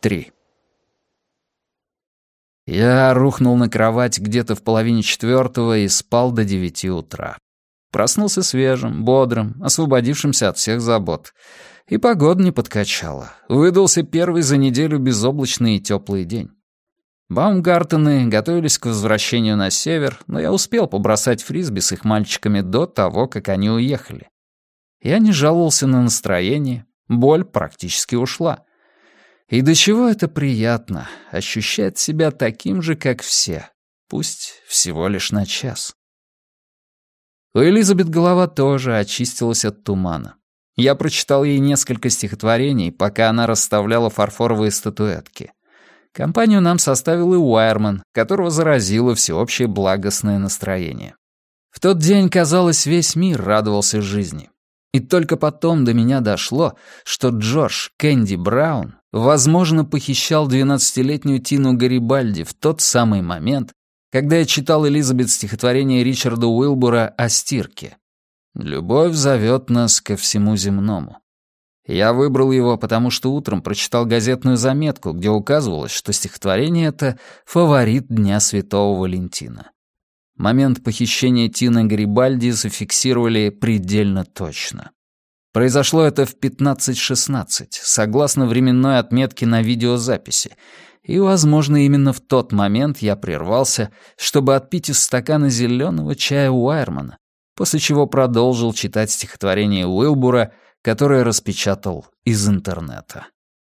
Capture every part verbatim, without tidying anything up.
три. Я рухнул на кровать где-то в половине четвертого и спал до девяти утра. Проснулся свежим, бодрым, освободившимся от всех забот. И погода не подкачала. Выдался первый за неделю безоблачный и теплый день. Баумгартены готовились к возвращению на север, но я успел побросать фрисби с их мальчиками до того, как они уехали. Я не жаловался на настроение, боль практически ушла. И до чего это приятно — ощущать себя таким же, как все, пусть всего лишь на час. У Элизабет голова тоже очистилась от тумана. Я прочитал ей несколько стихотворений, пока она расставляла фарфоровые статуэтки. Компанию нам составил и Уайерман, которого заразило всеобщее благостное настроение. В тот день, казалось, весь мир радовался жизни. И только потом до меня дошло, что Джордж Кэнди Браун, возможно, похищал двенадцатилетнюю Тину Гарибальди в тот самый момент, когда я читал Элизабет стихотворение Ричарда Уилбура о стирке. «Любовь зовет нас ко всему земному». Я выбрал его, потому что утром прочитал газетную заметку, где указывалось, что стихотворение это — фаворит Дня Святого Валентина. Момент похищения Тины Гарибальди зафиксировали предельно точно. Произошло это в пятнадцать шестнадцать, согласно временной отметке на видеозаписи, и, возможно, именно в тот момент я прервался, чтобы отпить из стакана зеленого чая Уайермана, после чего продолжил читать стихотворение Уилбура, которое распечатал из интернета.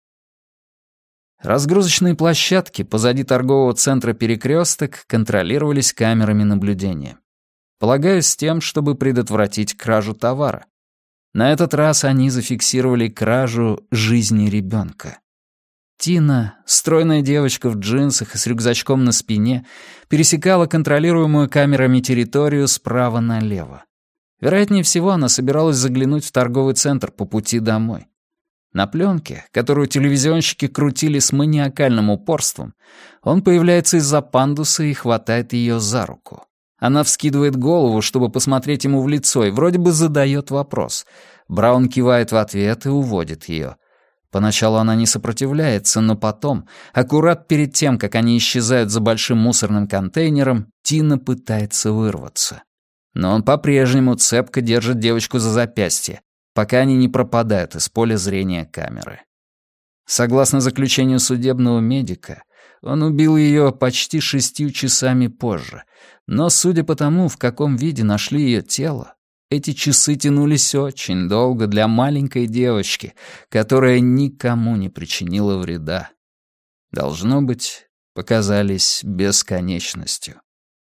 Разгрузочные площадки позади торгового центра «Перекресток» контролировались камерами наблюдения. Полагаю, с тем, чтобы предотвратить кражу товара. На этот раз они зафиксировали кражу жизни ребенка. Тина, стройная девочка в джинсах и с рюкзачком на спине, пересекала контролируемую камерами территорию справа налево. Вероятнее всего, она собиралась заглянуть в торговый центр по пути домой. На пленке, которую телевизионщики крутили с маниакальным упорством, он появляется из-за пандуса и хватает ее за руку. Она вскидывает голову, чтобы посмотреть ему в лицо, и вроде бы задает вопрос. Браун кивает в ответ и уводит ее. Поначалу она не сопротивляется, но потом, аккурат перед тем, как они исчезают за большим мусорным контейнером, Тина пытается вырваться. Но он по-прежнему цепко держит девочку за запястье, пока они не пропадают из поля зрения камеры. Согласно заключению судебного медика, он убил ее почти шестью часами позже, но, судя по тому, в каком виде нашли ее тело, эти часы тянулись очень долго для маленькой девочки, которая никому не причинила вреда. Должно быть, показались бесконечностью.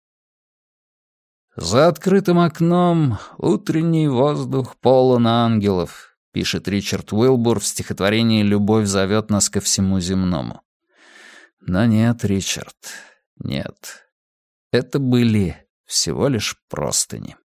«За открытым окном утренний воздух полон ангелов», пишет Ричард Уилбур в стихотворении «Любовь зовет нас ко всему земному». Но нет, Ричард, нет. Это были всего лишь простыни.